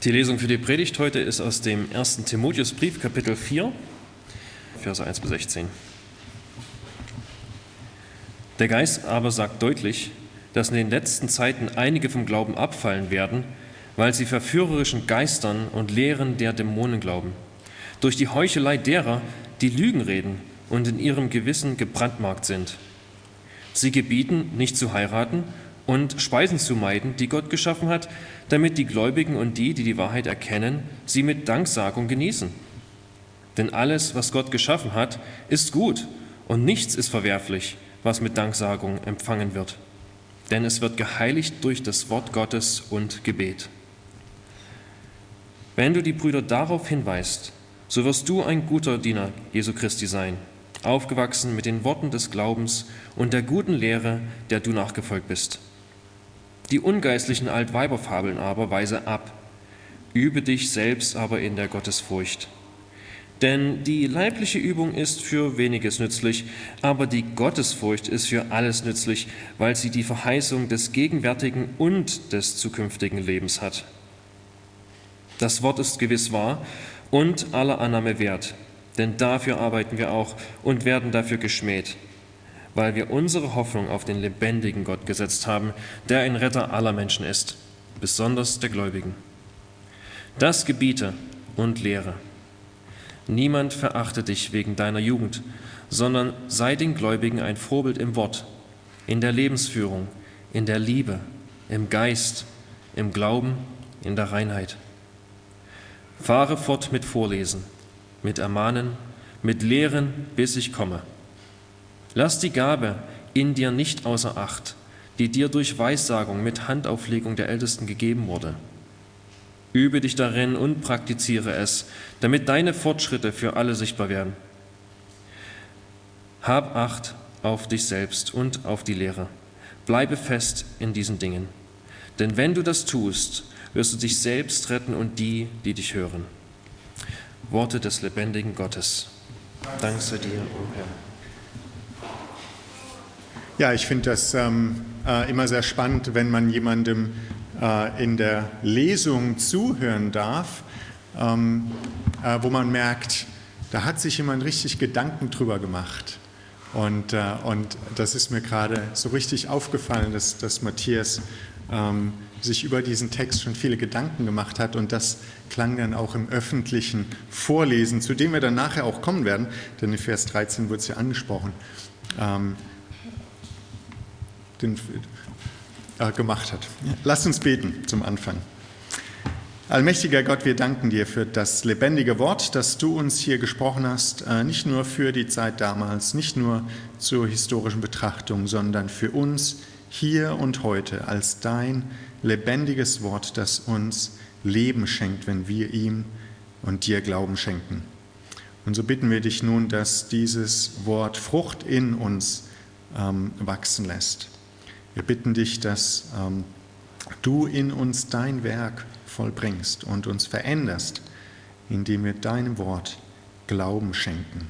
Die Lesung für die Predigt heute ist aus dem 1. Timotheusbrief, Kapitel 4, Verse 1 bis 16. Der Geist aber sagt deutlich, dass in den letzten Zeiten einige vom Glauben abfallen werden, weil sie verführerischen Geistern und Lehren der Dämonen glauben, durch die Heuchelei derer, die Lügen reden und in ihrem Gewissen gebrandmarkt sind. Sie gebieten, nicht zu heiraten und Speisen zu meiden, die Gott geschaffen hat, damit die Gläubigen und die die Wahrheit erkennen, sie mit Danksagung genießen. Denn alles, was Gott geschaffen hat, ist gut und nichts ist verwerflich, was mit Danksagung empfangen wird. Denn es wird geheiligt durch das Wort Gottes und Gebet. Wenn du die Brüder darauf hinweist, so wirst du ein guter Diener Jesu Christi sein, aufgewachsen mit den Worten des Glaubens und der guten Lehre, der du nachgefolgt bist. Die ungeistlichen Altweiberfabeln aber weise ab, übe dich selbst aber in der Gottesfurcht. Denn die leibliche Übung ist für weniges nützlich, aber die Gottesfurcht ist für alles nützlich, weil sie die Verheißung des gegenwärtigen und des zukünftigen Lebens hat. Das Wort ist gewiss wahr und aller Annahme wert, denn dafür arbeiten wir auch und werden dafür geschmäht, weil wir unsere Hoffnung auf den lebendigen Gott gesetzt haben, der ein Retter aller Menschen ist, besonders der Gläubigen. Das gebiete und lehre. Niemand verachte dich wegen deiner Jugend, sondern sei den Gläubigen ein Vorbild im Wort, in der Lebensführung, in der Liebe, im Geist, im Glauben, in der Reinheit. Fahre fort mit Vorlesen, mit Ermahnen, mit Lehren, bis ich komme. Lass die Gabe in dir nicht außer Acht, die dir durch Weissagung mit Handauflegung der Ältesten gegeben wurde. Übe dich darin und praktiziere es, damit deine Fortschritte für alle sichtbar werden. Hab Acht auf dich selbst und auf die Lehre. Bleibe fest in diesen Dingen. Denn wenn du das tust, wirst du dich selbst retten und die, die dich hören. Worte des lebendigen Gottes. Dank sei dir, o Herr. Ja, ich finde das immer sehr spannend, wenn man jemandem in der Lesung zuhören darf, wo man merkt, da hat sich jemand richtig Gedanken drüber gemacht. Und das ist mir gerade so richtig aufgefallen, dass Matthias sich über diesen Text schon viele Gedanken gemacht hat. Und das klang dann auch im öffentlichen Vorlesen, zu dem wir dann nachher auch kommen werden, denn in Vers 13 wurde es ja angesprochen, gemacht hat. Lasst uns beten zum Anfang. Allmächtiger Gott, wir danken dir für das lebendige Wort, das du uns hier gesprochen hast, nicht nur für die Zeit damals, nicht nur zur historischen Betrachtung, sondern für uns hier und heute als dein lebendiges Wort, das uns Leben schenkt, wenn wir ihm und dir Glauben schenken. Und so bitten wir dich nun, dass dieses Wort Frucht in uns wachsen lässt. Wir bitten dich, dass du in uns dein Werk vollbringst und uns veränderst, indem wir deinem Wort Glauben schenken.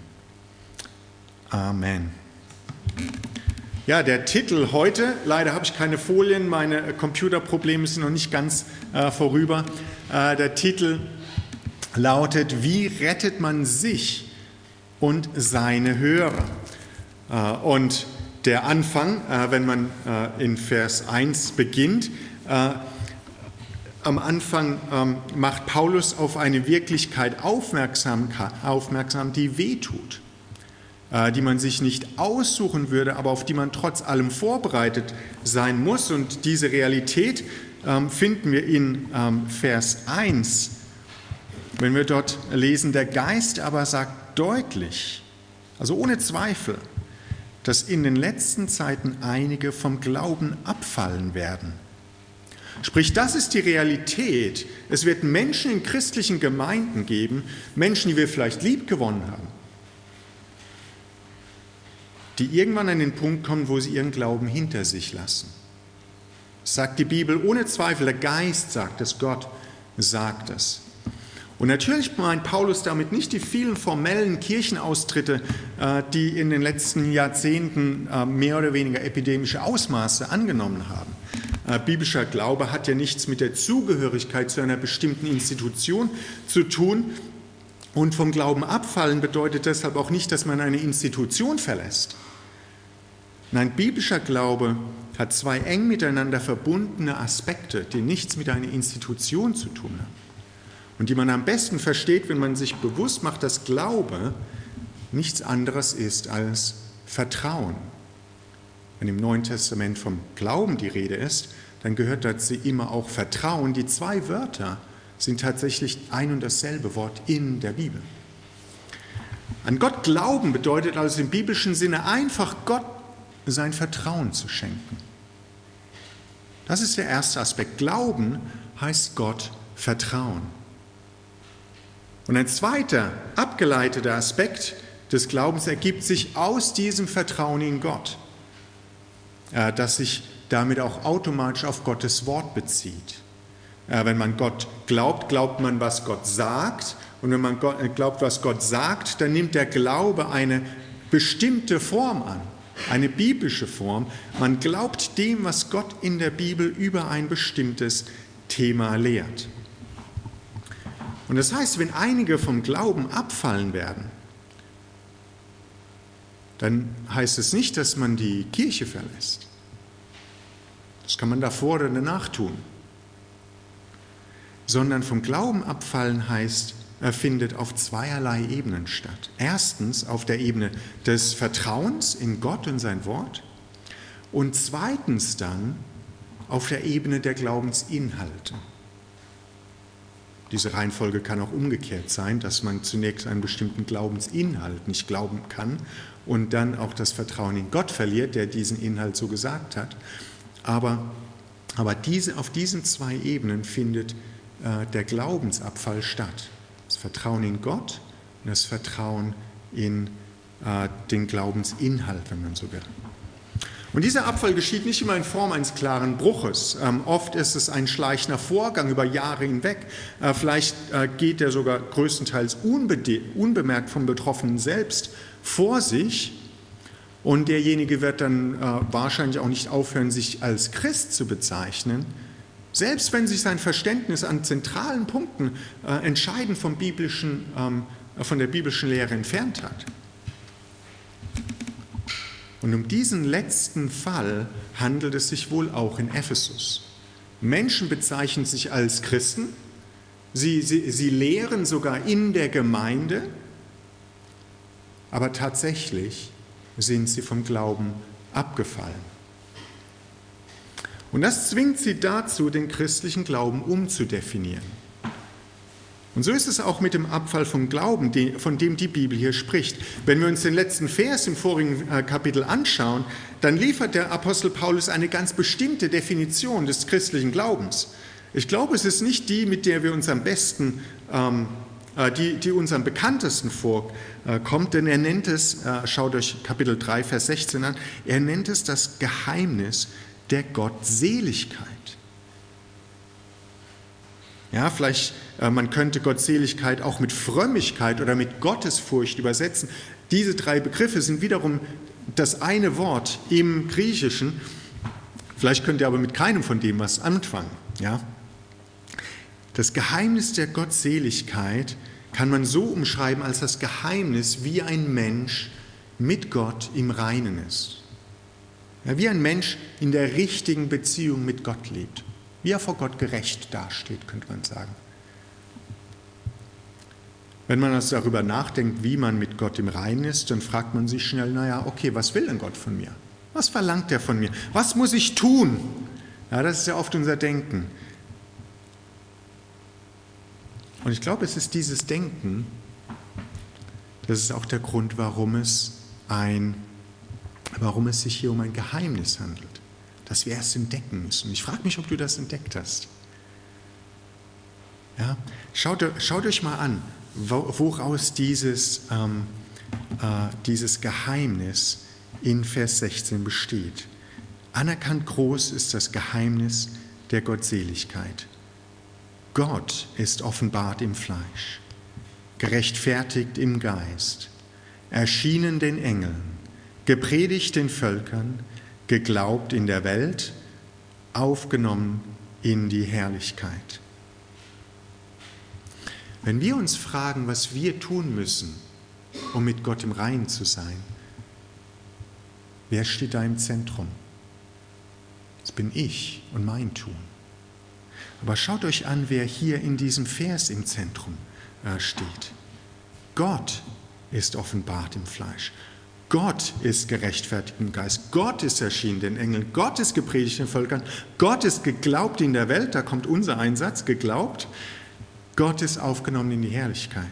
Amen. Ja, der Titel heute, leider habe ich keine Folien, meine Computerprobleme sind noch nicht ganz vorüber. Der Titel lautet: Wie rettet man sich und seine Hörer? Und der Anfang, wenn man in Vers 1 beginnt, am Anfang macht Paulus auf eine Wirklichkeit aufmerksam, die wehtut, die man sich nicht aussuchen würde, aber auf die man trotz allem vorbereitet sein muss. Und diese Realität finden wir in Vers 1, wenn wir dort lesen: Der Geist aber sagt deutlich, also ohne Zweifel, dass in den letzten Zeiten einige vom Glauben abfallen werden. Sprich, das ist die Realität. Es wird Menschen in christlichen Gemeinden geben, Menschen, die wir vielleicht lieb gewonnen haben, die irgendwann an den Punkt kommen, wo sie ihren Glauben hinter sich lassen. Das sagt die Bibel ohne Zweifel, der Geist sagt es, Gott sagt es. Und natürlich meint Paulus damit nicht die vielen formellen Kirchenaustritte, die in den letzten Jahrzehnten mehr oder weniger epidemische Ausmaße angenommen haben. Biblischer Glaube hat ja nichts mit der Zugehörigkeit zu einer bestimmten Institution zu tun. Und vom Glauben abfallen bedeutet deshalb auch nicht, dass man eine Institution verlässt. Nein, biblischer Glaube hat zwei eng miteinander verbundene Aspekte, die nichts mit einer Institution zu tun haben. Und die man am besten versteht, wenn man sich bewusst macht, dass Glaube nichts anderes ist als Vertrauen. Wenn im Neuen Testament vom Glauben die Rede ist, dann gehört dazu immer auch Vertrauen. Die zwei Wörter sind tatsächlich ein und dasselbe Wort in der Bibel. An Gott glauben bedeutet also im biblischen Sinne einfach Gott sein Vertrauen zu schenken. Das ist der erste Aspekt. Glauben heißt Gott vertrauen. Und ein zweiter, abgeleiteter Aspekt des Glaubens ergibt sich aus diesem Vertrauen in Gott, das sich damit auch automatisch auf Gottes Wort bezieht. Wenn man Gott glaubt, glaubt man, was Gott sagt. Und wenn man glaubt, was Gott sagt, dann nimmt der Glaube eine bestimmte Form an, eine biblische Form. Man glaubt dem, was Gott in der Bibel über ein bestimmtes Thema lehrt. Und das heißt, wenn einige vom Glauben abfallen werden, dann heißt es nicht, dass man die Kirche verlässt. Das kann man davor oder danach tun. Sondern vom Glauben abfallen heißt, er findet auf zweierlei Ebenen statt. Erstens auf der Ebene des Vertrauens in Gott und sein Wort und zweitens dann auf der Ebene der Glaubensinhalte. Diese Reihenfolge kann auch umgekehrt sein, dass man zunächst einen bestimmten Glaubensinhalt nicht glauben kann und dann auch das Vertrauen in Gott verliert, der diesen Inhalt so gesagt hat. Aber auf diesen zwei Ebenen findet der Glaubensabfall statt. Das Vertrauen in Gott und das Vertrauen in den Glaubensinhalt, wenn man so will. Und dieser Abfall geschieht nicht immer in Form eines klaren Bruches. Oft ist es ein schleichender Vorgang über Jahre hinweg. Vielleicht geht er sogar größtenteils unbemerkt vom Betroffenen selbst vor sich. Und derjenige wird dann wahrscheinlich auch nicht aufhören, sich als Christ zu bezeichnen, selbst wenn sich sein Verständnis an zentralen Punkten entscheidend von der biblischen Lehre entfernt hat. Und um diesen letzten Fall handelt es sich wohl auch in Ephesus. Menschen bezeichnen sich als Christen, sie lehren sogar in der Gemeinde, aber tatsächlich sind sie vom Glauben abgefallen. Und das zwingt sie dazu, den christlichen Glauben umzudefinieren. Und so ist es auch mit dem Abfall vom Glauben, von dem die Bibel hier spricht. Wenn wir uns den letzten Vers im vorigen Kapitel anschauen, dann liefert der Apostel Paulus eine ganz bestimmte Definition des christlichen Glaubens. Ich glaube, es ist nicht die, mit der wir uns am besten, die uns am bekanntesten vorkommt, denn er nennt es, schaut euch Kapitel 3, Vers 16 an, er nennt es das Geheimnis der Gottseligkeit. Ja, vielleicht, man könnte Gottseligkeit auch mit Frömmigkeit oder mit Gottesfurcht übersetzen. Diese drei Begriffe sind wiederum das eine Wort im Griechischen. Vielleicht könnt ihr aber mit keinem von dem was anfangen. Ja? Das Geheimnis der Gottseligkeit kann man so umschreiben als das Geheimnis, wie ein Mensch mit Gott im Reinen ist. Ja, wie ein Mensch in der richtigen Beziehung mit Gott lebt. Wie er vor Gott gerecht dasteht, könnte man sagen. Wenn man also darüber nachdenkt, wie man mit Gott im Reinen ist, dann fragt man sich schnell, okay, was will denn Gott von mir? Was verlangt er von mir? Was muss ich tun? Ja, das ist ja oft unser Denken. Und ich glaube, es ist dieses Denken, das ist auch der Grund, warum es sich hier um ein Geheimnis handelt, das wir erst entdecken müssen. Ich frage mich, ob du das entdeckt hast. Ja? Schaut euch mal an, woraus dieses Geheimnis in Vers 16 besteht. Anerkannt groß ist das Geheimnis der Gottseligkeit. Gott ist offenbart im Fleisch, gerechtfertigt im Geist, erschienen den Engeln, gepredigt den Völkern, geglaubt in der Welt aufgenommen in die Herrlichkeit. Wenn wir uns fragen, was wir tun müssen, um mit Gott im Reinen zu sein, wer steht da im Zentrum? Das bin ich und mein Tun. Aber schaut euch an, wer hier in diesem Vers im Zentrum steht. Gott ist offenbart im Fleisch. Gott ist gerechtfertigt im Geist. Gott ist erschienen den Engeln. Gott ist gepredigt den Völkern. Gott ist geglaubt in der Welt. Da kommt unser Einsatz, geglaubt. Gott ist aufgenommen in die Herrlichkeit.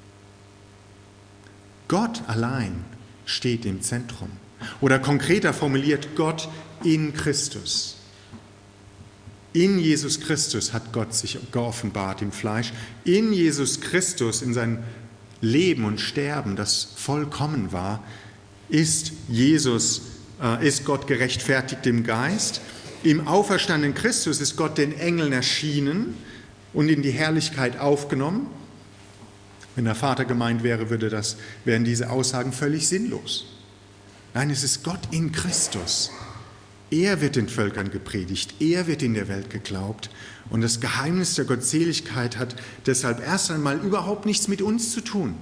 Gott allein steht im Zentrum. Oder konkreter formuliert, Gott in Christus. In Jesus Christus hat Gott sich geoffenbart im Fleisch. In Jesus Christus, in seinem Leben und Sterben, das vollkommen war, ist Gott gerechtfertigt im Geist. Im auferstandenen Christus ist Gott den Engeln erschienen und in die Herrlichkeit aufgenommen. Wenn der Vater gemeint wäre, wären diese Aussagen völlig sinnlos. Nein, es ist Gott in Christus. Er wird den Völkern gepredigt, er wird in der Welt geglaubt. Und das Geheimnis der Gottseligkeit hat deshalb erst einmal überhaupt nichts mit uns zu tun.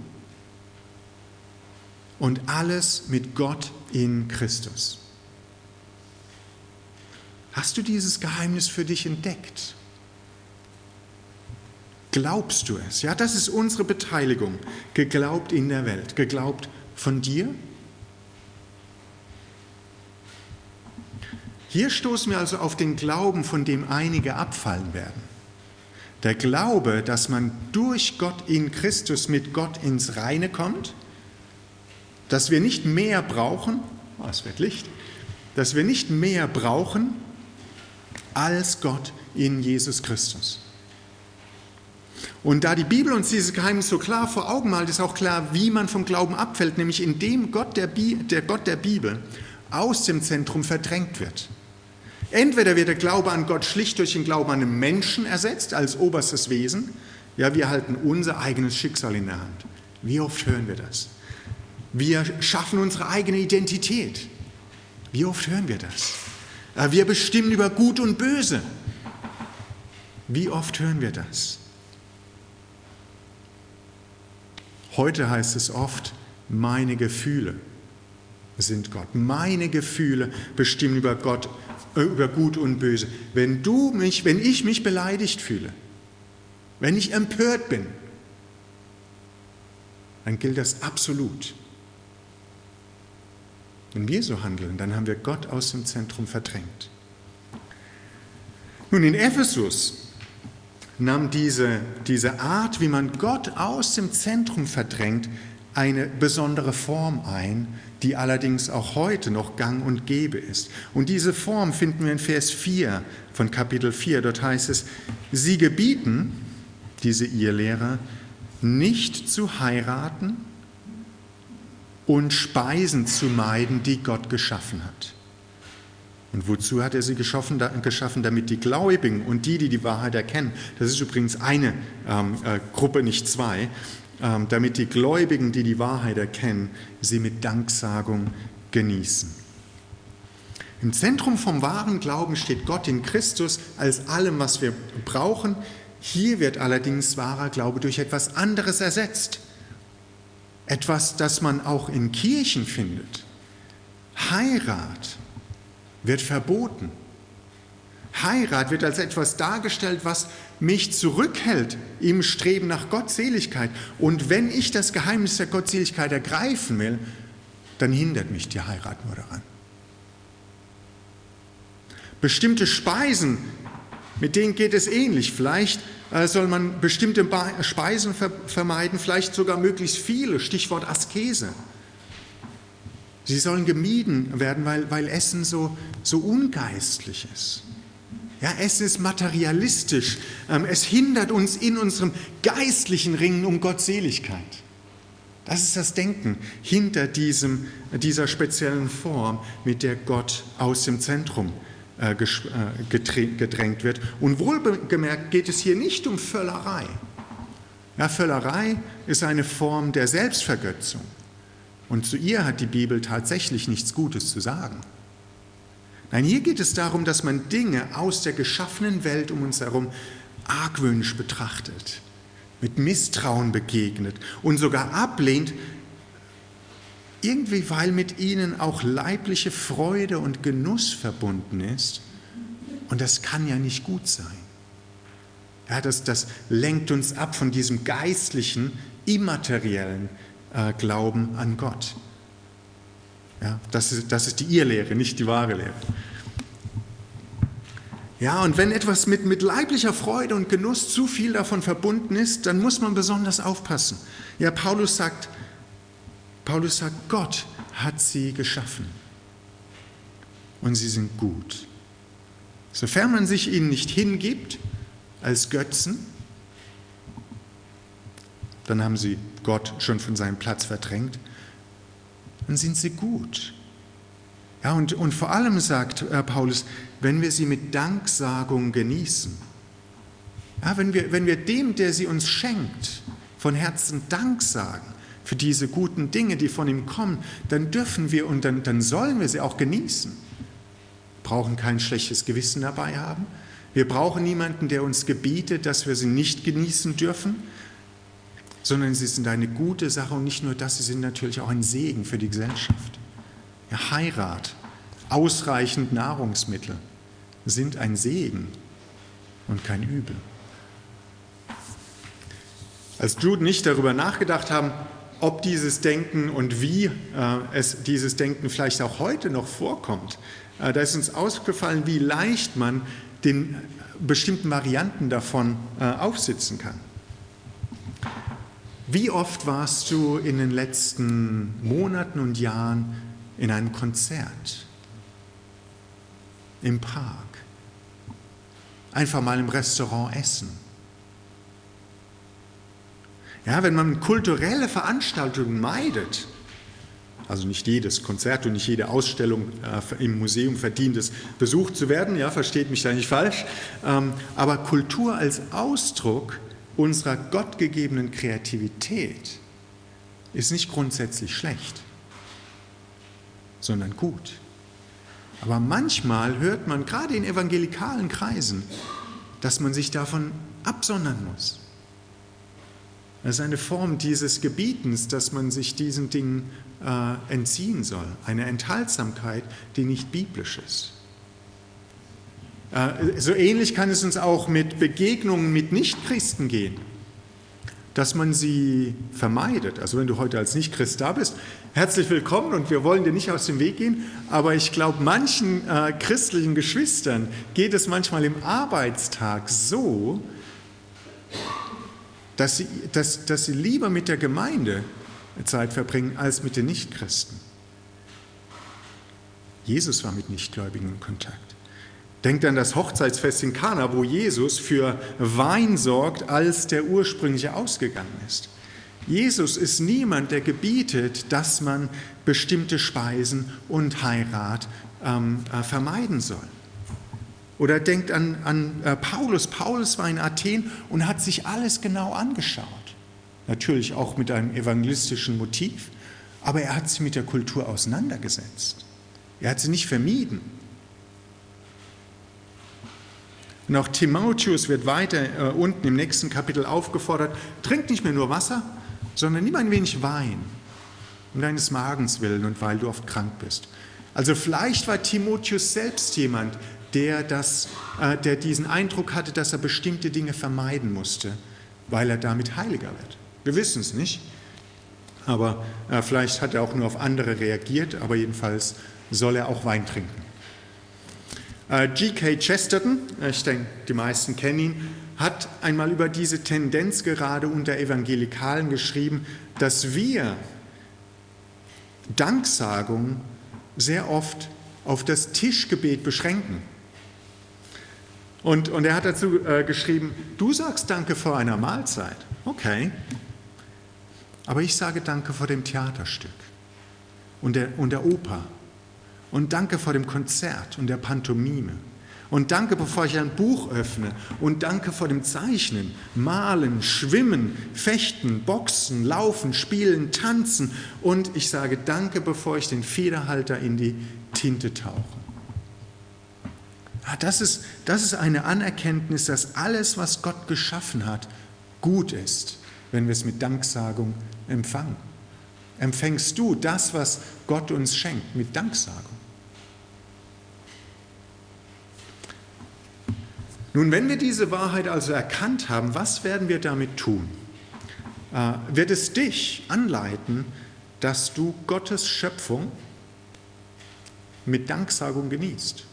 Und alles mit Gott in Christus. Hast du dieses Geheimnis für dich entdeckt? Glaubst du es? Ja, das ist unsere Beteiligung. Geglaubt in der Welt. Geglaubt von dir? Hier stoßen wir also auf den Glauben, von dem einige abfallen werden. Der Glaube, dass man durch Gott in Christus mit Gott ins Reine kommt, dass wir nicht mehr brauchen, es wird Licht, dass wir nicht mehr brauchen als Gott in Jesus Christus. Und da die Bibel uns dieses Geheimnis so klar vor Augen malt, ist auch klar, wie man vom Glauben abfällt, nämlich indem der Gott der Bibel aus dem Zentrum verdrängt wird. Entweder wird der Glaube an Gott schlicht durch den Glauben an einen Menschen ersetzt, als oberstes Wesen. Ja, wir halten unser eigenes Schicksal in der Hand. Wie oft hören wir das? Wir schaffen unsere eigene Identität. Wie oft hören wir das? Wir bestimmen über Gut und Böse. Wie oft hören wir das? Heute heißt es oft, meine Gefühle sind Gott. Meine Gefühle bestimmen über Gott, über Gut und Böse. Wenn ich mich beleidigt fühle, wenn ich empört bin, dann gilt das absolut. Wenn wir so handeln, dann haben wir Gott aus dem Zentrum verdrängt. Nun, in Ephesus nahm diese Art, wie man Gott aus dem Zentrum verdrängt, eine besondere Form ein, die allerdings auch heute noch gang und gäbe ist. Und diese Form finden wir in Vers 4 von Kapitel 4. Dort heißt es, sie gebieten, diese Irrlehrer, nicht zu heiraten und Speisen zu meiden, die Gott geschaffen hat. Und wozu hat er sie geschaffen? Damit die Gläubigen und die Wahrheit erkennen, das ist übrigens eine Gruppe, nicht zwei, damit die Gläubigen, die Wahrheit erkennen, sie mit Danksagung genießen. Im Zentrum vom wahren Glauben steht Gott in Christus als allem, was wir brauchen. Hier wird allerdings wahrer Glaube durch etwas anderes ersetzt. Etwas, das man auch in Kirchen findet. Heirat wird verboten. Heirat wird als etwas dargestellt, was mich zurückhält im Streben nach Gottseligkeit. Und wenn ich das Geheimnis der Gottseligkeit ergreifen will, dann hindert mich die Heirat nur daran. Bestimmte Speisen, mit denen geht es ähnlich. Vielleicht soll man bestimmte Speisen vermeiden, vielleicht sogar möglichst viele, Stichwort Askese. Sie sollen gemieden werden, weil Essen so ungeistlich ist. Ja, Essen ist materialistisch. Es hindert uns in unserem geistlichen Ringen um Gottseligkeit. Das ist das Denken hinter dieser speziellen Form, mit der Gott aus dem Zentrum gedrängt wird. Und wohlgemerkt geht es hier nicht um Völlerei. Ja, Völlerei ist eine Form der Selbstvergötzung. Und zu ihr hat die Bibel tatsächlich nichts Gutes zu sagen. Nein, hier geht es darum, dass man Dinge aus der geschaffenen Welt um uns herum argwöhnisch betrachtet, mit Misstrauen begegnet und sogar ablehnt, irgendwie weil mit ihnen auch leibliche Freude und Genuss verbunden ist. Und das kann ja nicht gut sein. Ja, das lenkt uns ab von diesem geistlichen, immateriellen Glauben an Gott. Ja, das ist die Irrlehre, nicht die wahre Lehre. Ja, und wenn etwas mit leiblicher Freude und Genuss zu viel davon verbunden ist, dann muss man besonders aufpassen. Ja, Paulus sagt, Gott hat sie geschaffen und sie sind gut. Sofern man sich ihnen nicht hingibt als Götzen, dann haben sie Gott schon von seinem Platz verdrängt, dann sind sie gut. Ja, und vor allem sagt Paulus, wenn wir sie mit Danksagung genießen, ja, wenn wir dem, der sie uns schenkt, von Herzen Dank sagen für diese guten Dinge, die von ihm kommen, dann dürfen wir und dann sollen wir sie auch genießen. Wir brauchen kein schlechtes Gewissen dabei haben. Wir brauchen niemanden, der uns gebietet, dass wir sie nicht genießen dürfen, sondern sie sind eine gute Sache und nicht nur das, sie sind natürlich auch ein Segen für die Gesellschaft. Ja, Heirat, ausreichend Nahrungsmittel sind ein Segen und kein Übel. Als Jude und ich darüber nachgedacht haben, ob dieses Denken und wie es dieses Denken vielleicht auch heute noch vorkommt, da ist uns aufgefallen, wie leicht man den bestimmten Varianten davon aufsitzen kann. Wie oft warst du in den letzten Monaten und Jahren in einem Konzert, im Park, einfach mal im Restaurant essen? Ja, wenn man kulturelle Veranstaltungen meidet, also nicht jedes Konzert und nicht jede Ausstellung im Museum verdient es, besucht zu werden, ja, versteht mich da nicht falsch, aber Kultur als Ausdruck unserer gottgegebenen Kreativität ist nicht grundsätzlich schlecht, sondern gut. Aber manchmal hört man, gerade in evangelikalen Kreisen, dass man sich davon absondern muss. Das ist eine Form dieses Gebietens, dass man sich diesen Dingen entziehen soll. Eine Enthaltsamkeit, die nicht biblisch ist. So ähnlich kann es uns auch mit Begegnungen mit Nichtchristen gehen, dass man sie vermeidet. Also wenn du heute als Nichtchrist da bist, herzlich willkommen und wir wollen dir nicht aus dem Weg gehen, aber ich glaube, manchen christlichen Geschwistern geht es manchmal im Arbeitstag so, dass sie lieber mit der Gemeinde Zeit verbringen als mit den Nichtchristen. Jesus war mit Nichtgläubigen in Kontakt. Denkt an das Hochzeitsfest in Kana, wo Jesus für Wein sorgt, als der ursprüngliche ausgegangen ist. Jesus ist niemand, der gebietet, dass man bestimmte Speisen und Heirat vermeiden soll. Oder denkt an Paulus. Paulus war in Athen und hat sich alles genau angeschaut. Natürlich auch mit einem evangelistischen Motiv, aber er hat sich mit der Kultur auseinandergesetzt. Er hat sie nicht vermieden. Und auch Timotheus wird weiter unten im nächsten Kapitel aufgefordert, trink nicht mehr nur Wasser, sondern nimm ein wenig Wein, um deines Magens willen und weil du oft krank bist. Also vielleicht war Timotheus selbst jemand, der diesen Eindruck hatte, dass er bestimmte Dinge vermeiden musste, weil er damit heiliger wird. Wir wissen es nicht, aber vielleicht hat er auch nur auf andere reagiert, aber jedenfalls soll er auch Wein trinken. G.K. Chesterton, ich denke, die meisten kennen ihn, hat einmal über diese Tendenz gerade unter Evangelikalen geschrieben, dass wir Danksagung sehr oft auf das Tischgebet beschränken. Und er hat dazu geschrieben, du sagst Danke vor einer Mahlzeit, okay, aber ich sage Danke vor dem Theaterstück und der Oper. Und danke vor dem Konzert und der Pantomime. Und danke, bevor ich ein Buch öffne. Und danke vor dem Zeichnen, Malen, Schwimmen, Fechten, Boxen, Laufen, Spielen, Tanzen. Und ich sage danke, bevor ich den Federhalter in die Tinte tauche. Das ist eine Anerkenntnis, dass alles, was Gott geschaffen hat, gut ist, wenn wir es mit Danksagung empfangen. Empfängst du das, was Gott uns schenkt, mit Danksagung? Nun, wenn wir diese Wahrheit also erkannt haben, was werden wir damit tun? Wird es dich anleiten, dass du Gottes Schöpfung mit Danksagung genießt?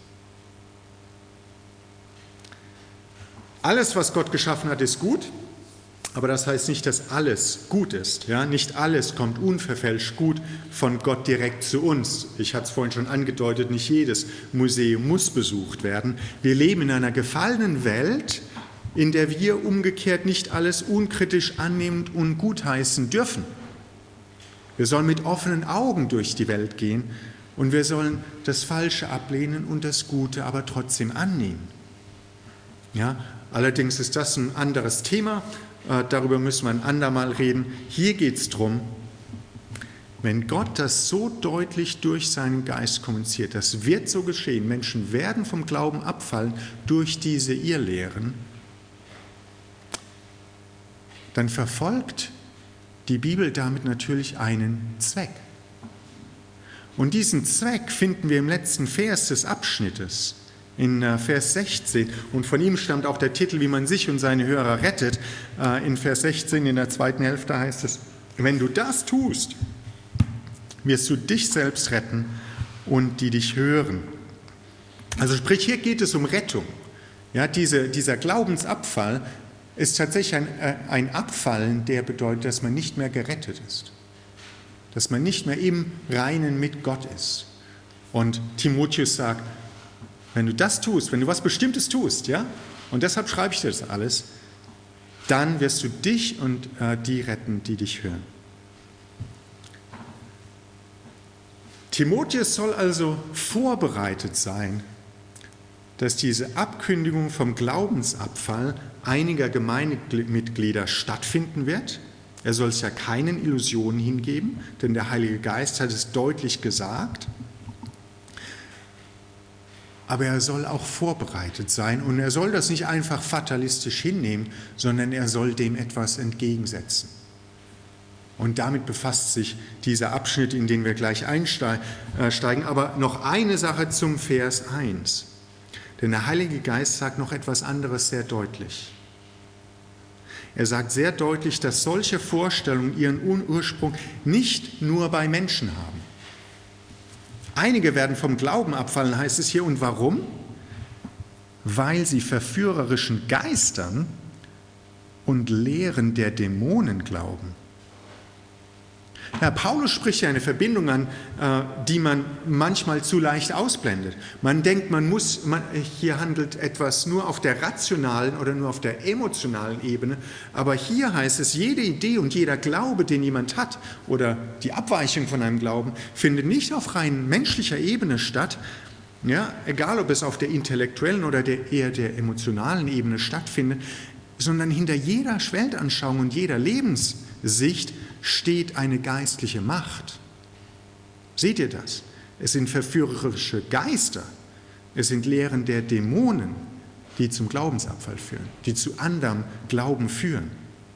Alles, was Gott geschaffen hat, ist gut, aber das heißt nicht, dass alles gut ist. Ja? Nicht alles kommt unverfälscht gut von Gott direkt zu uns. Ich hatte es vorhin schon angedeutet, nicht jedes Museum muss besucht werden. Wir leben in einer gefallenen Welt, in der wir umgekehrt nicht alles unkritisch annehmen und gutheißen dürfen. Wir sollen mit offenen Augen durch die Welt gehen und wir sollen das Falsche ablehnen und das Gute aber trotzdem annehmen. Ja? Allerdings ist das ein anderes Thema, darüber müssen wir ein andermal reden. Hier geht es darum, wenn Gott das so deutlich durch seinen Geist kommuniziert, das wird so geschehen, Menschen werden vom Glauben abfallen durch diese Irrlehren, dann verfolgt die Bibel damit natürlich einen Zweck. Und diesen Zweck finden wir im letzten Vers des Abschnittes. In Vers 16, und von ihm stammt auch der Titel, wie man sich und seine Hörer rettet. In Vers 16, in der zweiten Hälfte heißt es, wenn du das tust, wirst du dich selbst retten und die dich hören. Also sprich, hier geht es um Rettung. Ja, dieser Glaubensabfall ist tatsächlich ein Abfallen, der bedeutet, dass man nicht mehr gerettet ist. Dass man nicht mehr im Reinen mit Gott ist. Und Timotheus sagt, wenn du das tust, wenn du was Bestimmtes tust, ja, und deshalb schreibe ich dir das alles, dann wirst du dich und die retten, die dich hören. Timotheus soll also vorbereitet sein, dass diese Abkündigung vom Glaubensabfall einiger Gemeindemitglieder stattfinden wird. Er soll es ja keinen Illusionen hingeben, denn der Heilige Geist hat es deutlich gesagt. Aber er soll auch vorbereitet sein und er soll das nicht einfach fatalistisch hinnehmen, sondern er soll dem etwas entgegensetzen. Und damit befasst sich dieser Abschnitt, in den wir gleich einsteigen. Aber noch eine Sache zum Vers 1. Denn der Heilige Geist sagt noch etwas anderes sehr deutlich. Er sagt sehr deutlich, dass solche Vorstellungen ihren Ursprung nicht nur bei Menschen haben. Einige werden vom Glauben abfallen, heißt es hier. Und warum? Weil sie verführerischen Geistern und Lehren der Dämonen glauben. Ja, Paulus spricht ja eine Verbindung an, die man manchmal zu leicht ausblendet. Man denkt, hier handelt etwas nur auf der rationalen oder nur auf der emotionalen Ebene. Aber hier heißt es, jede Idee und jeder Glaube, den jemand hat, oder die Abweichung von einem Glauben, findet nicht auf rein menschlicher Ebene statt. Ja, egal, ob es auf der intellektuellen oder eher der emotionalen Ebene stattfindet, sondern hinter jeder Weltanschauung und jeder Lebenssicht steht eine geistliche Macht. Seht ihr das? Es sind verführerische Geister, es sind Lehren der Dämonen, die zum Glaubensabfall führen, die zu anderem Glauben führen.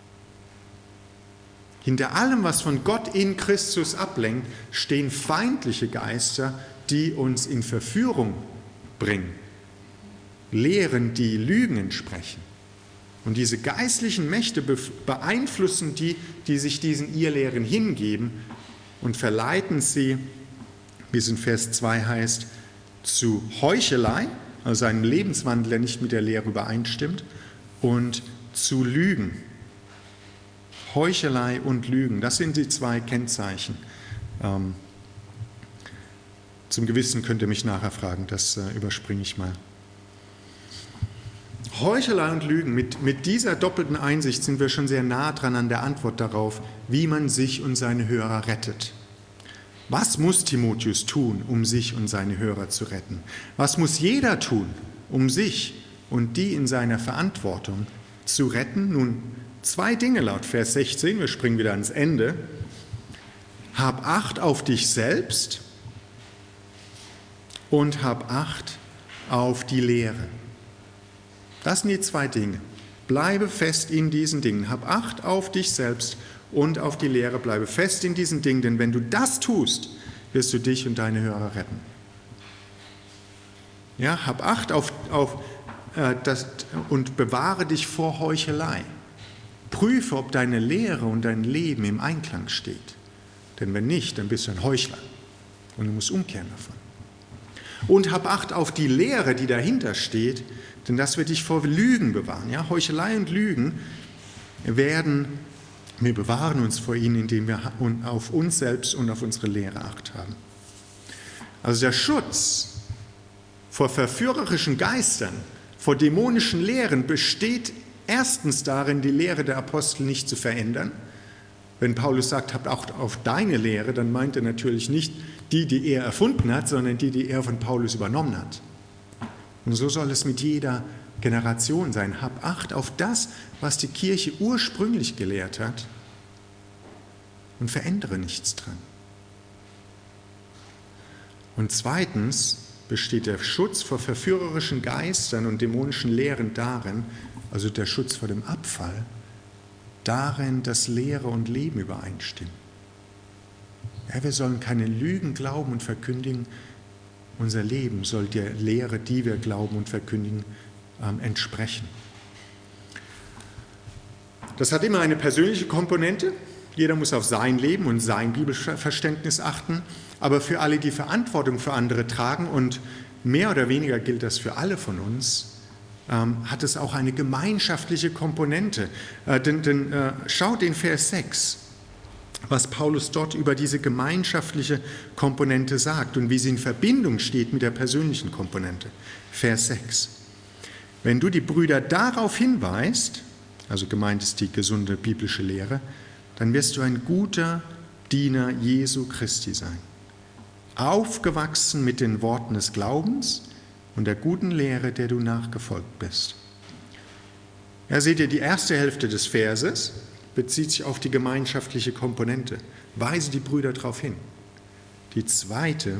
Hinter allem, was von Gott in Christus ablenkt, stehen feindliche Geister, die uns in Verführung bringen. Lehren, die Lügen entsprechen. Und diese geistlichen Mächte beeinflussen die sich diesen Irrlehren hingeben und verleiten sie, wie es in Vers 2 heißt, zu Heuchelei, also einem Lebenswandel, der nicht mit der Lehre übereinstimmt, und zu Lügen. Heuchelei und Lügen, das sind die zwei Kennzeichen. Zum Gewissen könnt ihr mich nachher fragen, das überspringe ich mal. Heuchelei und Lügen, mit dieser doppelten Einsicht sind wir schon sehr nah dran an der Antwort darauf, wie man sich und seine Hörer rettet. Was muss Timotheus tun, um sich und seine Hörer zu retten? Was muss jeder tun, um sich und die in seiner Verantwortung zu retten? Nun, zwei Dinge laut Vers 16, wir springen wieder ans Ende. Hab Acht auf dich selbst und hab Acht auf die Lehre. Das sind die zwei Dinge. Bleibe fest in diesen Dingen. Hab Acht auf dich selbst und auf die Lehre. Bleibe fest in diesen Dingen, denn wenn du das tust, wirst du dich und deine Hörer retten. Ja, hab Acht auf das und bewahre dich vor Heuchelei. Prüfe, ob deine Lehre und dein Leben im Einklang steht. Denn wenn nicht, dann bist du ein Heuchler und du musst umkehren davon. Und hab Acht auf die Lehre, die dahinter steht, denn das wird dich vor Lügen bewahren. Ja? Heuchelei und Lügen wir bewahren uns vor ihnen, indem wir auf uns selbst und auf unsere Lehre Acht haben. Also der Schutz vor verführerischen Geistern, vor dämonischen Lehren besteht erstens darin, die Lehre der Apostel nicht zu verändern. Wenn Paulus sagt, habt Acht auf deine Lehre, dann meint er natürlich nicht die er erfunden hat, sondern die er von Paulus übernommen hat. Und so soll es mit jeder Generation sein. Hab Acht auf das, was die Kirche ursprünglich gelehrt hat und verändere nichts dran. Und zweitens besteht der Schutz vor verführerischen Geistern und dämonischen Lehren darin, also der Schutz vor dem Abfall, darin, dass Lehre und Leben übereinstimmen. Ja, wir sollen keine Lügen glauben und verkündigen. Unser Leben soll der Lehre, die wir glauben und verkündigen, entsprechen. Das hat immer eine persönliche Komponente. Jeder muss auf sein Leben und sein Bibelverständnis achten. Aber für alle, die Verantwortung für andere tragen, und mehr oder weniger gilt das für alle von uns, hat es auch eine gemeinschaftliche Komponente. Denn schaut in Vers 6, was Paulus dort über diese gemeinschaftliche Komponente sagt und wie sie in Verbindung steht mit der persönlichen Komponente. Vers 6. Wenn du die Brüder darauf hinweist, also gemeint ist die gesunde biblische Lehre, dann wirst du ein guter Diener Jesu Christi sein, aufgewachsen mit den Worten des Glaubens und der guten Lehre, der du nachgefolgt bist. Ja, seht ihr, die erste Hälfte des Verses bezieht sich auf die gemeinschaftliche Komponente. Weise die Brüder darauf hin. Die zweite,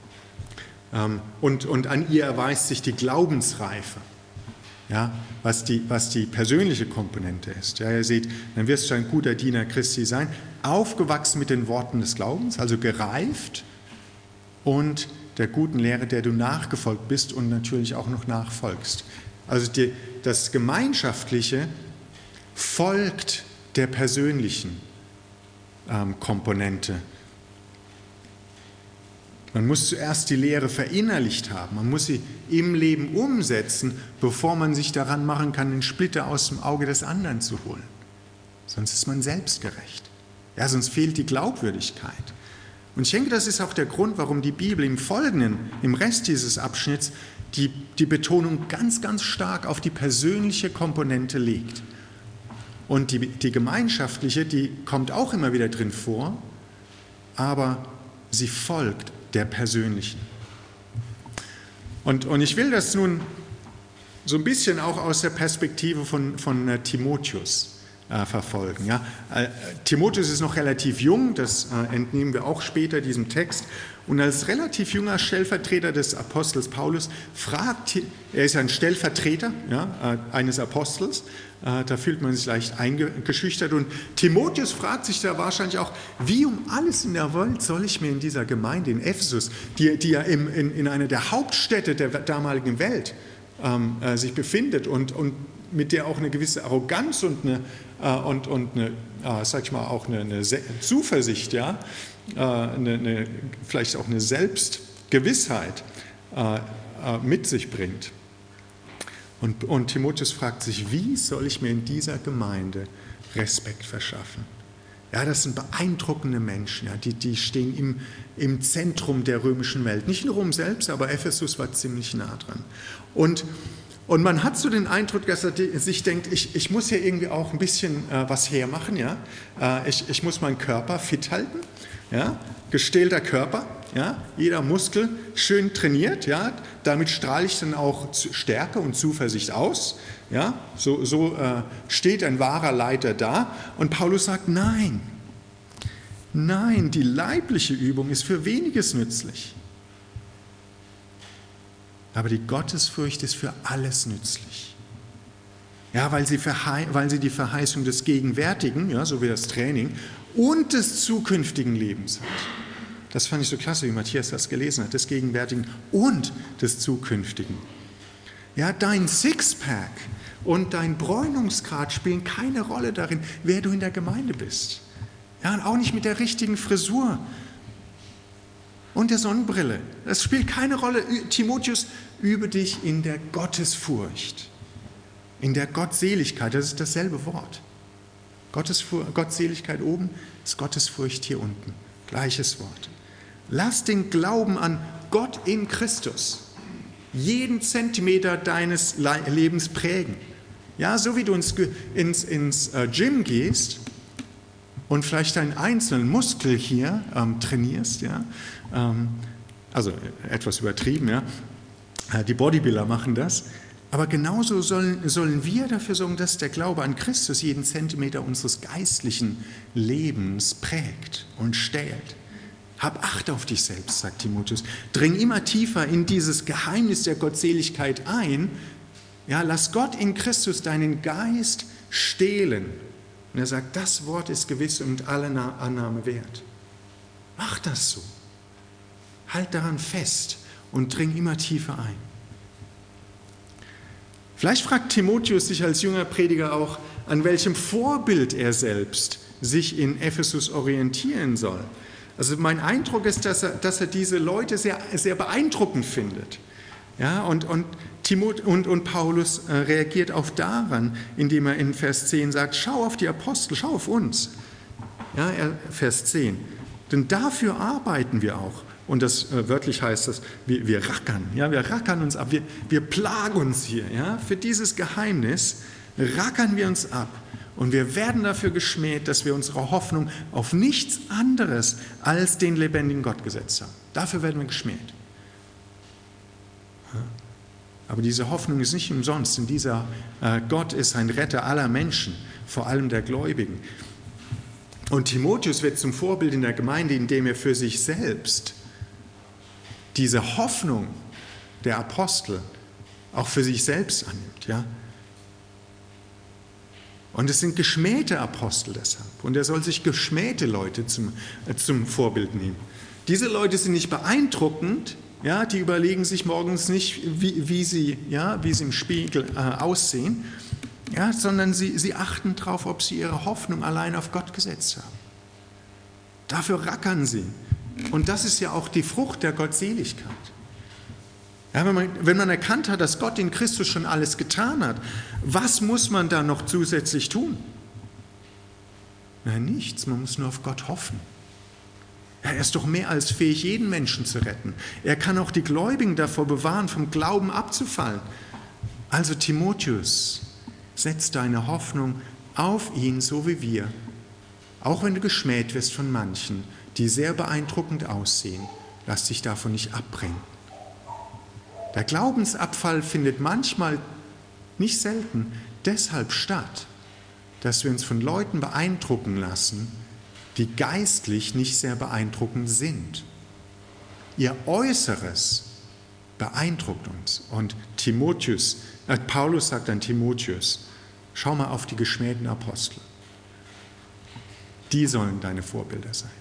und an ihr erweist sich die Glaubensreife, ja, was die persönliche Komponente ist. Ja, ihr seht, dann wirst du ein guter Diener Christi sein, aufgewachsen mit den Worten des Glaubens, also gereift, und der guten Lehre, der du nachgefolgt bist und natürlich auch noch nachfolgst. Also das Gemeinschaftliche folgt der persönlichen Komponente. Man muss zuerst die Lehre verinnerlicht haben, man muss sie im Leben umsetzen, bevor man sich daran machen kann, den Splitter aus dem Auge des anderen zu holen. Sonst ist man selbstgerecht. Ja, sonst fehlt die Glaubwürdigkeit. Und ich denke, das ist auch der Grund, warum die Bibel im Folgenden, im Rest dieses Abschnitts, die Betonung ganz, ganz stark auf die persönliche Komponente legt. Und die gemeinschaftliche, die kommt auch immer wieder drin vor, aber sie folgt der persönlichen. Und ich will das nun so ein bisschen auch aus der Perspektive von Timotheus verfolgen. Ja. Timotheus ist noch relativ jung, das entnehmen wir auch später diesem Text. Und als relativ junger Stellvertreter des Apostels Paulus er ist ein Stellvertreter, ja, eines Apostels, da fühlt man sich leicht eingeschüchtert. Und Timotheus fragt sich da wahrscheinlich auch, wie um alles in der Welt soll ich mir in dieser Gemeinde in Ephesus, die ja in einer der Hauptstädte der damaligen Welt sich befindet und mit der auch eine gewisse Arroganz und eine sag ich mal, auch eine Zuversicht, ja, vielleicht auch eine Selbstgewissheit mit sich bringt. Und Timotheus fragt sich, wie soll ich mir in dieser Gemeinde Respekt verschaffen? Ja, das sind beeindruckende Menschen, ja, die stehen im Zentrum der römischen Welt. Nicht in Rom selbst, aber Ephesus war ziemlich nah dran. Und man hat so den Eindruck, dass er sich denkt, ich muss hier irgendwie auch ein bisschen was hermachen. Ja? Ich muss meinen Körper fit halten, ja? Gestählter Körper, ja? Jeder Muskel schön trainiert. Ja? Damit strahle ich dann auch Stärke und Zuversicht aus. Ja? So steht ein wahrer Leiter da. Und Paulus sagt, nein, die leibliche Übung ist für weniges nützlich. Aber die Gottesfurcht ist für alles nützlich. Ja, weil sie die Verheißung des Gegenwärtigen, ja, so wie das Training, und des zukünftigen Lebens hat. Das fand ich so klasse, wie Matthias das gelesen hat, des Gegenwärtigen und des Zukünftigen. Ja, dein Sixpack und dein Bräunungsgrad spielen keine Rolle darin, wer du in der Gemeinde bist. Ja, und auch nicht mit der richtigen Frisur und der Sonnenbrille. Das spielt keine Rolle. Timotheus, übe dich in der Gottesfurcht, in der Gottseligkeit. Das ist dasselbe Wort. Gottseligkeit oben ist Gottesfurcht hier unten. Gleiches Wort. Lass den Glauben an Gott in Christus jeden Zentimeter deines Lebens prägen. Ja, so wie du ins Gym gehst und vielleicht einen einzelnen Muskel hier trainierst, ja, also etwas übertrieben, ja, die Bodybuilder machen das, aber genauso sollen wir dafür sorgen, dass der Glaube an Christus jeden Zentimeter unseres geistlichen Lebens prägt und stählt. Hab Acht auf dich selbst, sagt Timotheus. Dring immer tiefer in dieses Geheimnis der Gottseligkeit ein. Ja, lass Gott in Christus deinen Geist stählen. Und er sagt, das Wort ist gewiss und alle Annahme wert. Mach das so. Halt daran fest und dring immer tiefer ein. Vielleicht fragt Timotheus sich als junger Prediger auch, an welchem Vorbild er selbst sich in Ephesus orientieren soll. Also mein Eindruck ist, dass er diese Leute sehr, sehr beeindruckend findet. Ja, und Paulus reagiert auch daran, indem er in Vers 10 sagt, schau auf die Apostel, schau auf uns. Ja, Vers 10. Denn dafür arbeiten wir auch. Und das wörtlich heißt das, wir rackern. Ja, wir rackern uns ab, wir plagen uns hier. Ja, für dieses Geheimnis rackern wir uns ab. Und wir werden dafür geschmäht, dass wir unsere Hoffnung auf nichts anderes als den lebendigen Gott gesetzt haben. Dafür werden wir geschmäht. Aber diese Hoffnung ist nicht umsonst, denn dieser Gott ist ein Retter aller Menschen, vor allem der Gläubigen. Und Timotheus wird zum Vorbild in der Gemeinde, indem er für sich selbst diese Hoffnung der Apostel auch für sich selbst annimmt. Ja? Und es sind geschmähte Apostel deshalb. Und er soll sich geschmähte Leute zum Vorbild nehmen. Diese Leute sind nicht beeindruckend, ja, die überlegen sich morgens nicht, wie sie im Spiegel aussehen, ja, sondern sie achten darauf, ob sie ihre Hoffnung allein auf Gott gesetzt haben. Dafür rackern sie. Und das ist ja auch die Frucht der Gottseligkeit. Ja, wenn man erkannt hat, dass Gott in Christus schon alles getan hat, was muss man da noch zusätzlich tun? Na, nichts, man muss nur auf Gott hoffen. Ja, er ist doch mehr als fähig, jeden Menschen zu retten. Er kann auch die Gläubigen davor bewahren, vom Glauben abzufallen. Also Timotheus, setz deine Hoffnung auf ihn, so wie wir. Auch wenn du geschmäht wirst von manchen, die sehr beeindruckend aussehen, lass dich davon nicht abbringen. Der Glaubensabfall findet manchmal, nicht selten, deshalb statt, dass wir uns von Leuten beeindrucken lassen, die geistlich nicht sehr beeindruckend sind. Ihr Äußeres beeindruckt uns. Und Paulus sagt an Timotheus, schau mal auf die geschmähten Apostel. Die sollen deine Vorbilder sein.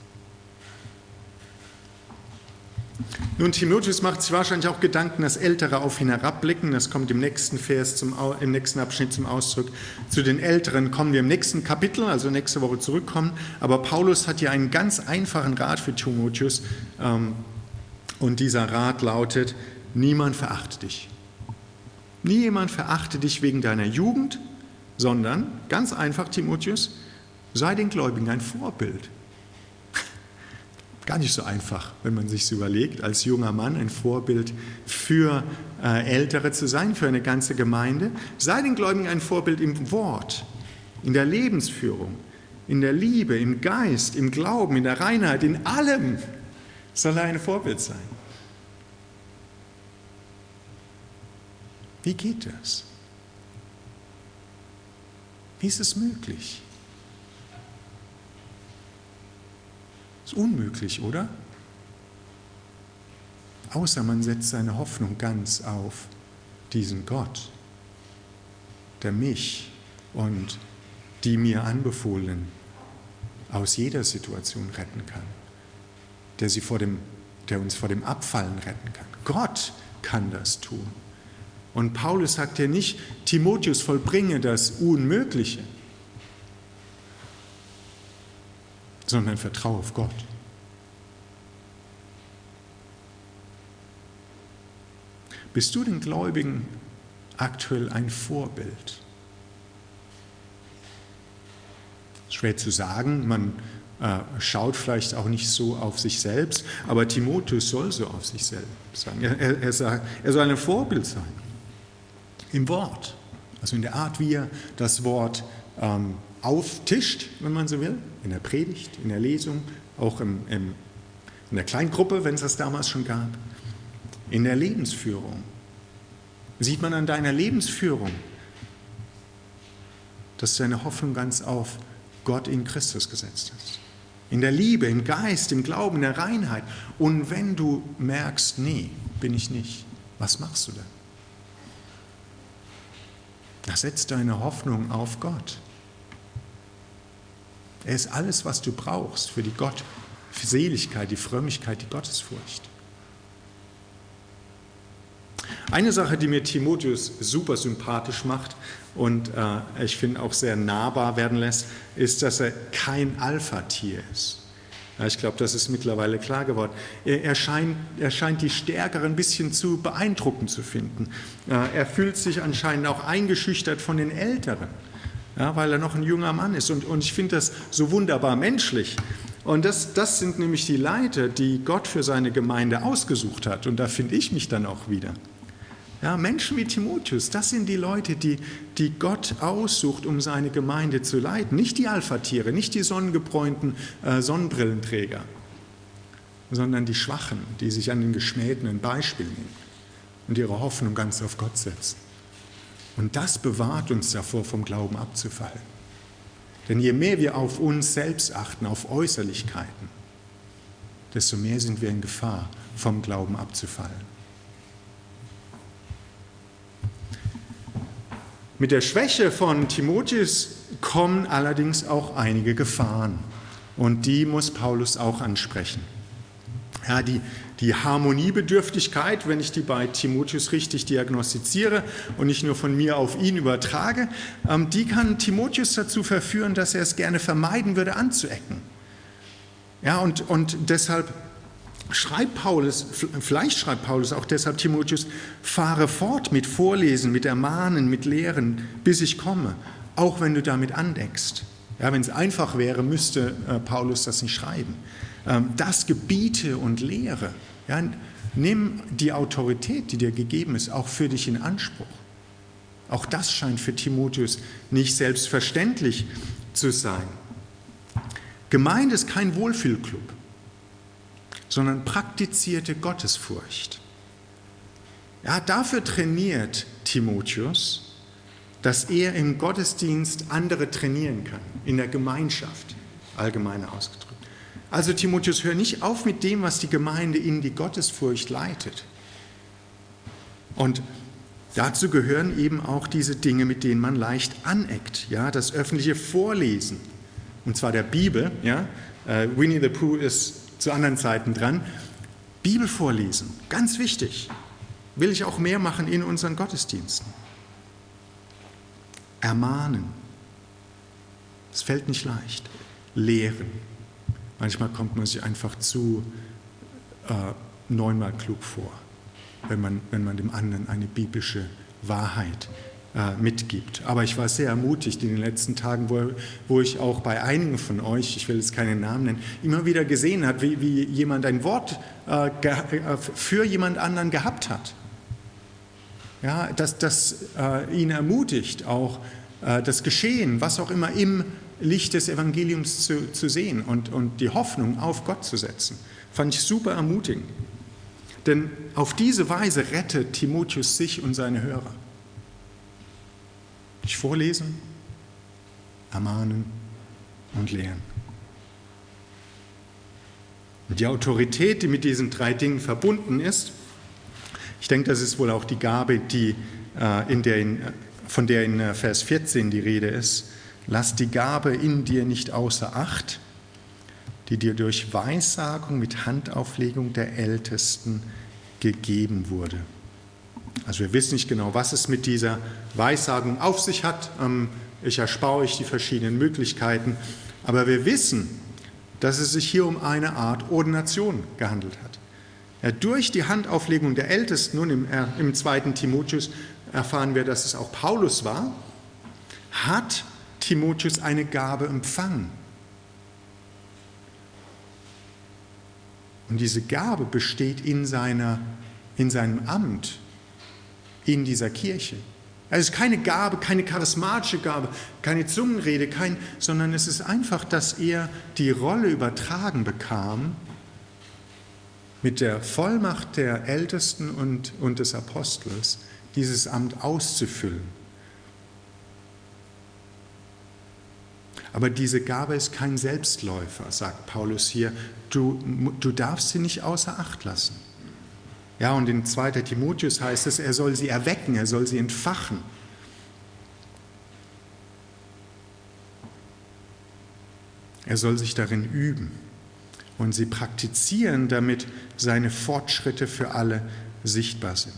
Nun, Timotheus macht sich wahrscheinlich auch Gedanken, dass Ältere auf ihn herabblicken. Das kommt im nächsten im nächsten Abschnitt zum Ausdruck. Zu den Älteren kommen wir im nächsten Kapitel, also nächste Woche zurückkommen. Aber Paulus hat hier einen ganz einfachen Rat für Timotheus. Und dieser Rat lautet, niemand verachte dich. Niemand verachte dich wegen deiner Jugend, sondern, ganz einfach, Timotheus, sei den Gläubigen ein Vorbild. Gar nicht so einfach, wenn man sich so überlegt, als junger Mann ein Vorbild für Ältere zu sein, für eine ganze Gemeinde. Sei den Gläubigen ein Vorbild im Wort, in der Lebensführung, in der Liebe, im Geist, im Glauben, in der Reinheit, in allem soll er ein Vorbild sein. Wie geht das? Wie ist es möglich? Ist unmöglich, oder? außer man setzt seine Hoffnung ganz auf diesen Gott, der mich und die mir Anbefohlenen aus jeder Situation retten kann, der uns vor dem Abfallen retten kann. Gott kann das tun. Und Paulus sagt ja nicht, Timotheus, vollbringe das Unmögliche, sondern vertraue auf Gott. Bist du den Gläubigen aktuell ein Vorbild? Schwer zu sagen, man schaut vielleicht auch nicht so auf sich selbst, aber Timotheus soll so auf sich selbst sagen. Er soll ein Vorbild sein. Im Wort, also in der Art, wie er das Wort auftischt, wenn man so will, in der Predigt, in der Lesung, auch in der Kleingruppe, wenn es das damals schon gab, in der Lebensführung. Sieht man an deiner Lebensführung, dass du deine Hoffnung ganz auf Gott in Christus gesetzt hast. In der Liebe, im Geist, im Glauben, in der Reinheit. Und wenn du merkst, nee, bin ich nicht, was machst du dann? Da setzt deine Hoffnung auf Gott. Er ist alles, was du brauchst für die Gottseligkeit, die Frömmigkeit, die Gottesfurcht. Eine Sache, die mir Timotheus super sympathisch macht und ich finde auch sehr nahbar werden lässt, ist, dass er kein Alpha-Tier ist. Ja, ich glaube, das ist mittlerweile klar geworden. Er scheint die Stärkeren ein bisschen zu beeindruckend zu finden. Er fühlt sich anscheinend auch eingeschüchtert von den Älteren, ja, weil er noch ein junger Mann ist. Und ich finde das so wunderbar menschlich. Und das sind nämlich die Leiter, die Gott für seine Gemeinde ausgesucht hat. Und da finde ich mich dann auch wieder. Ja, Menschen wie Timotheus, das sind die Leute, die Gott aussucht, um seine Gemeinde zu leiten. Nicht die Alpha-Tiere, nicht die sonnengebräunten Sonnenbrillenträger, sondern die Schwachen, die sich an den Geschmähten ein Beispiel nehmen und ihre Hoffnung ganz auf Gott setzen. Und das bewahrt uns davor, vom Glauben abzufallen. Denn je mehr wir auf uns selbst achten, auf Äußerlichkeiten, desto mehr sind wir in Gefahr, vom Glauben abzufallen. Mit der Schwäche von Timotheus kommen allerdings auch einige Gefahren. Und die muss Paulus auch ansprechen. Ja, die Harmoniebedürftigkeit, wenn ich die bei Timotheus richtig diagnostiziere und nicht nur von mir auf ihn übertrage, die kann Timotheus dazu verführen, dass er es gerne vermeiden würde, anzuecken. Ja, und deshalb vielleicht schreibt Paulus auch deshalb Timotheus, fahre fort mit Vorlesen, mit Ermahnen, mit Lehren, bis ich komme, auch wenn du damit aneckst. Ja, wenn es einfach wäre, müsste Paulus das nicht schreiben. Das gebiete und lehre. Ja, nimm die Autorität, die dir gegeben ist, auch für dich in Anspruch. Auch das scheint für Timotheus nicht selbstverständlich zu sein. Gemeinde ist kein Wohlfühlclub, sondern praktizierte Gottesfurcht. Ja, dafür trainiert Timotheus, dass er im Gottesdienst andere trainieren kann, in der Gemeinschaft, allgemeiner ausgedrückt. Also Timotheus, hör nicht auf mit dem, was die Gemeinde in die Gottesfurcht leitet. Und dazu gehören eben auch diese Dinge, mit denen man leicht aneckt. Ja, das öffentliche Vorlesen, und zwar der Bibel. Ja, Winnie the Pooh ist zu anderen Zeiten dran. Bibel vorlesen, ganz wichtig. Will ich auch mehr machen in unseren Gottesdiensten. Ermahnen. Es fällt nicht leicht. Lehren. Manchmal kommt man sich einfach zu neunmal klug vor, wenn man dem anderen eine biblische Wahrheit mitgibt. Aber ich war sehr ermutigt in den letzten Tagen, wo ich auch bei einigen von euch, ich will jetzt keine Namen nennen, immer wieder gesehen habe, wie jemand ein Wort für jemand anderen gehabt hat. Ja, das ihn ermutigt, auch das Geschehen, was auch immer, im Licht des Evangeliums zu sehen und die Hoffnung auf Gott zu setzen. Fand ich super ermutigend. Denn auf diese Weise rettet Timotheus sich und seine Hörer. Durch Vorlesen, Ermahnen und Lehren. Und die Autorität, die mit diesen 3 Dingen verbunden ist, Ich denke, das ist wohl auch die Gabe, von der in Vers 14 die Rede ist. Lass die Gabe in dir nicht außer Acht, die dir durch Weissagung mit Handauflegung der Ältesten gegeben wurde. Also wir wissen nicht genau, was es mit dieser Weissagung auf sich hat. Ich erspare euch die verschiedenen Möglichkeiten. Aber wir wissen, dass es sich hier um eine Art Ordination gehandelt hat. Ja, durch die Handauflegung der Ältesten, nun im 2. Timotheus erfahren wir, dass es auch Paulus war, hat Timotheus eine Gabe empfangen. Und diese Gabe besteht in seinem Amt, in dieser Kirche. Es ist keine Gabe, keine charismatische Gabe, keine Zungenrede, sondern es ist einfach, dass er die Rolle übertragen bekam, mit der Vollmacht der Ältesten und des Apostels, dieses Amt auszufüllen. Aber diese Gabe ist kein Selbstläufer, sagt Paulus hier. Du darfst sie nicht außer Acht lassen. Ja, und in 2. Timotheus heißt es, er soll sie erwecken, er soll sie entfachen. Er soll sich darin üben und sie praktizieren, damit seine Fortschritte für alle sichtbar sind.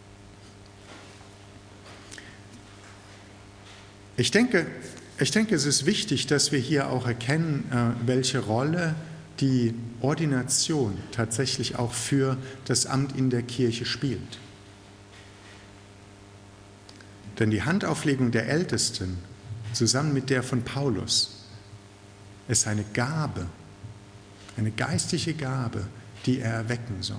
Ich denke, es ist wichtig, dass wir hier auch erkennen, welche Rolle die Ordination tatsächlich auch für das Amt in der Kirche spielt. Denn die Handauflegung der Ältesten zusammen mit der von Paulus ist eine Gabe, eine geistliche Gabe, die er erwecken soll.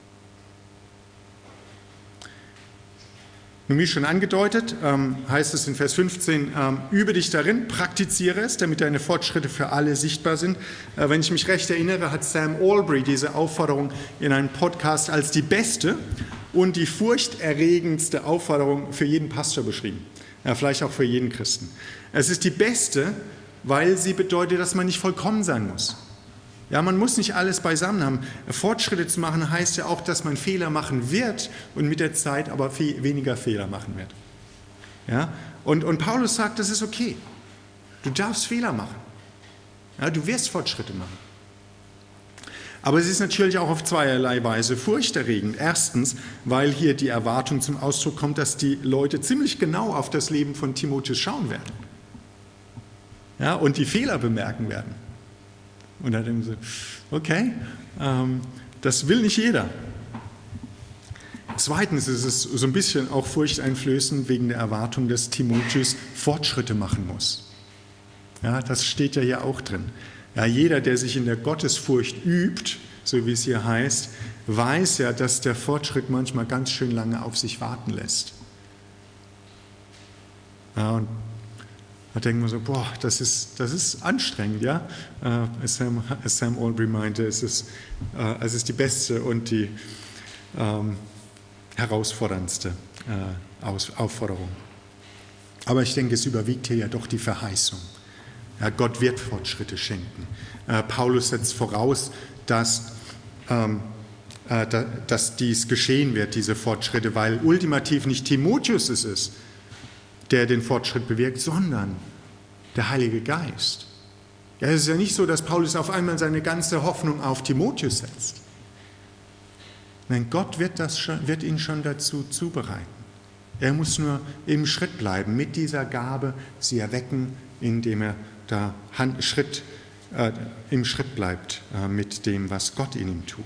Nun, wie schon angedeutet, heißt es in Vers 15, übe dich darin, praktiziere es, damit deine Fortschritte für alle sichtbar sind. Wenn ich mich recht erinnere, hat Sam Allberry diese Aufforderung in einem Podcast als die beste und die furchterregendste Aufforderung für jeden Pastor beschrieben. Ja, vielleicht auch für jeden Christen. Es ist die beste, weil sie bedeutet, dass man nicht vollkommen sein muss. Ja, man muss nicht alles beisammen haben. Fortschritte zu machen heißt ja auch, dass man Fehler machen wird und mit der Zeit aber weniger Fehler machen wird. Ja? Und Paulus sagt, das ist okay. Du darfst Fehler machen. Ja, du wirst Fortschritte machen. Aber es ist natürlich auch auf zweierlei Weise furchterregend. Erstens, weil hier die Erwartung zum Ausdruck kommt, dass die Leute ziemlich genau auf das Leben von Timotheus schauen werden. Ja, und die Fehler bemerken werden. Und dann denken sie, okay, das will nicht jeder. Zweitens ist es so ein bisschen auch furchteinflößend wegen der Erwartung, dass Timotheus Fortschritte machen muss. Ja, das steht ja hier auch drin. Ja, jeder, der sich in der Gottesfurcht übt, so wie es hier heißt, weiß ja, dass der Fortschritt manchmal ganz schön lange auf sich warten lässt. Ja, und da denken wir so, boah, das ist anstrengend, ja. Sam Allberry meinte, es ist die beste und die herausforderndste Aufforderung. Aber ich denke, es überwiegt hier ja doch die Verheißung. Ja, Gott wird Fortschritte schenken. Paulus setzt voraus, dass dies geschehen wird, diese Fortschritte, weil ultimativ nicht Timotheus es ist, der den Fortschritt bewirkt, sondern der Heilige Geist. Ja, es ist ja nicht so, dass Paulus auf einmal seine ganze Hoffnung auf Timotheus setzt. Nein, Gott wird ihn schon dazu zubereiten. Er muss nur im Schritt bleiben, mit dieser Gabe sie erwecken, indem er da im Schritt bleibt mit dem, was Gott in ihm tut.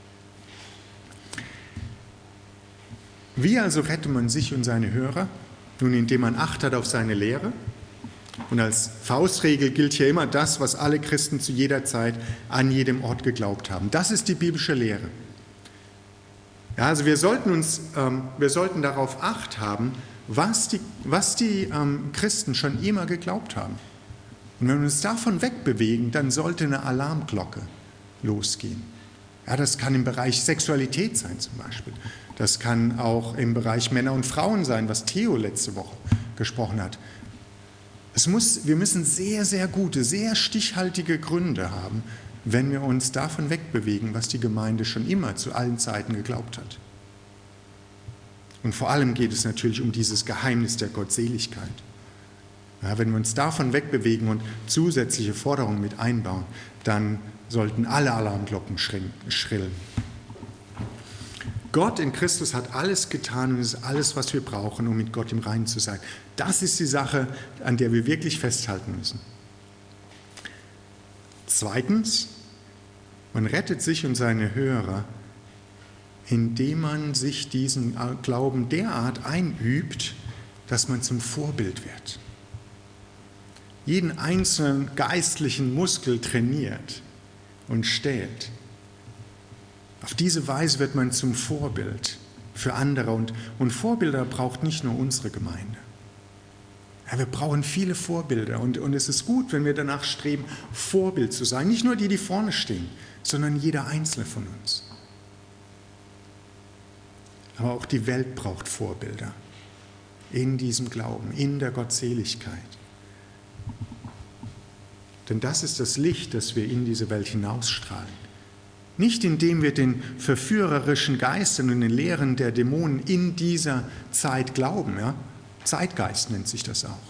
Wie also rettet man sich und seine Hörer? Nun, indem man Acht hat auf seine Lehre. Und als Faustregel gilt hier immer das, was alle Christen zu jeder Zeit an jedem Ort geglaubt haben. Das ist die biblische Lehre. Ja, also wir sollten darauf Acht haben, was die Christen schon immer geglaubt haben. Und wenn wir uns davon wegbewegen, dann sollte eine Alarmglocke losgehen. Ja, das kann im Bereich Sexualität sein zum Beispiel. Das kann auch im Bereich Männer und Frauen sein, was Theo letzte Woche gesprochen hat. Wir müssen sehr, sehr gute, sehr stichhaltige Gründe haben, wenn wir uns davon wegbewegen, was die Gemeinde schon immer zu allen Zeiten geglaubt hat. Und vor allem geht es natürlich um dieses Geheimnis der Gottseligkeit. Ja, wenn wir uns davon wegbewegen und zusätzliche Forderungen mit einbauen, dann sollten alle Alarmglocken schrillen. Gott in Christus hat alles getan und es ist alles, was wir brauchen, um mit Gott im Reinen zu sein. Das ist die Sache, an der wir wirklich festhalten müssen. Zweitens, man rettet sich und seine Hörer, indem man sich diesen Glauben derart einübt, dass man zum Vorbild wird. Jeden einzelnen geistlichen Muskel trainiert und stählt. Auf diese Weise wird man zum Vorbild für andere. Und Vorbilder braucht nicht nur unsere Gemeinde. Ja, wir brauchen viele Vorbilder. Und es ist gut, wenn wir danach streben, Vorbild zu sein. Nicht nur die, die vorne stehen, sondern jeder Einzelne von uns. Aber auch die Welt braucht Vorbilder. In diesem Glauben, in der Gottseligkeit. Denn das ist das Licht, das wir in diese Welt hinausstrahlen. Nicht indem wir den verführerischen Geistern und den Lehren der Dämonen in dieser Zeit glauben, ja? Zeitgeist nennt sich das auch,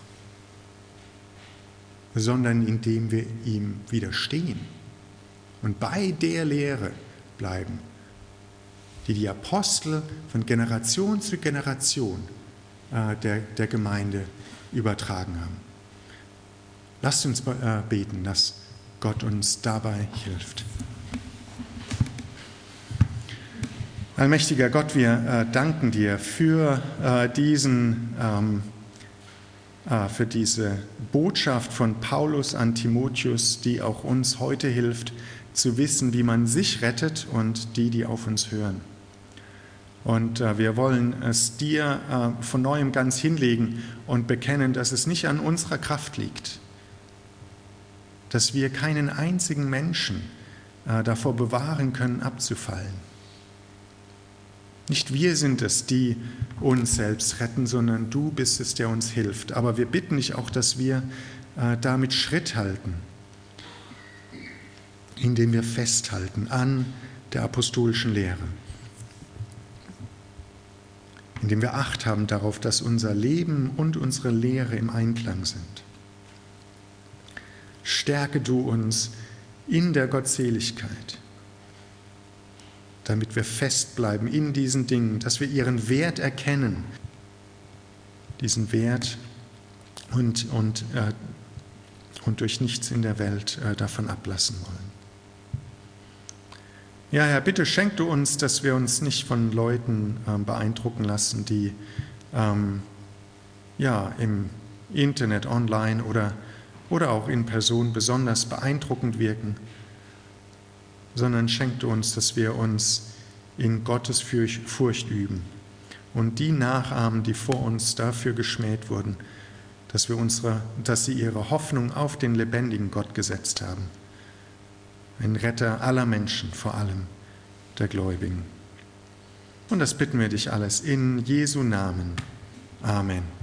sondern indem wir ihm widerstehen und bei der Lehre bleiben, die die Apostel von Generation zu Generation der Gemeinde übertragen haben. Lasst uns beten, dass Gott uns dabei hilft. Allmächtiger Gott, wir danken dir für diese Botschaft von Paulus an Timotheus, die auch uns heute hilft, zu wissen, wie man sich rettet und die auf uns hören. Und wir wollen es dir von neuem ganz hinlegen und bekennen, dass es nicht an unserer Kraft liegt, dass wir keinen einzigen Menschen davor bewahren können, abzufallen. Nicht wir sind es, die uns selbst retten, sondern du bist es, der uns hilft. Aber wir bitten dich auch, dass wir damit Schritt halten, indem wir festhalten an der apostolischen Lehre, indem wir Acht haben darauf, dass unser Leben und unsere Lehre im Einklang sind. Stärke du uns in der Gottseligkeit, damit wir festbleiben in diesen Dingen, dass wir ihren Wert erkennen, diesen Wert und durch nichts in der Welt davon ablassen wollen. Ja, Herr, bitte schenk du uns, dass wir uns nicht von Leuten beeindrucken lassen, die im Internet, online oder auch in Person besonders beeindruckend wirken, sondern schenk du uns, dass wir uns in Gottes Furcht üben und die nachahmen, die vor uns dafür geschmäht wurden, dass sie ihre Hoffnung auf den lebendigen Gott gesetzt haben, ein Retter aller Menschen, vor allem der Gläubigen. Und das bitten wir dich alles in Jesu Namen. Amen.